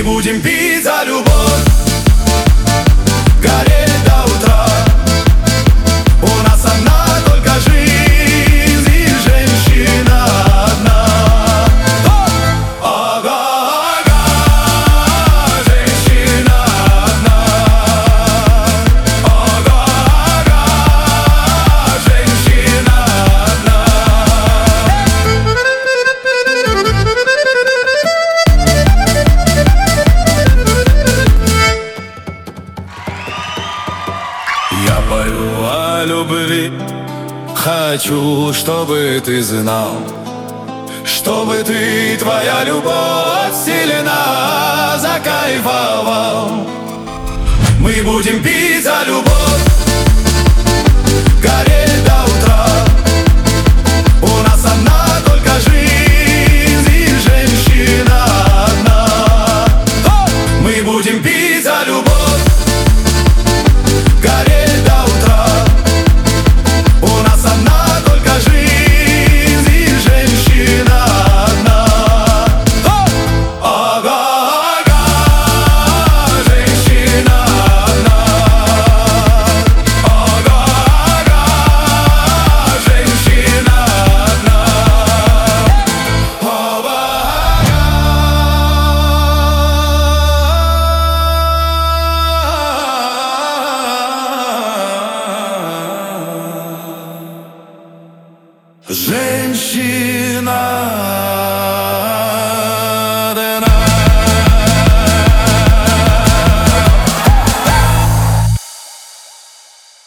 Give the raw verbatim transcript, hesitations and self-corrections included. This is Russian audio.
будем пить за любовь, гореть до утра. У нас одна только жизнь и женщина одна. Ага, ага, женщина одна. Ага, ага, женщина одна. Я пою о любви, хочу, чтобы ты знал, чтобы ты, твоя любовь сильна, закайфовал. Мы будем пить за любовь,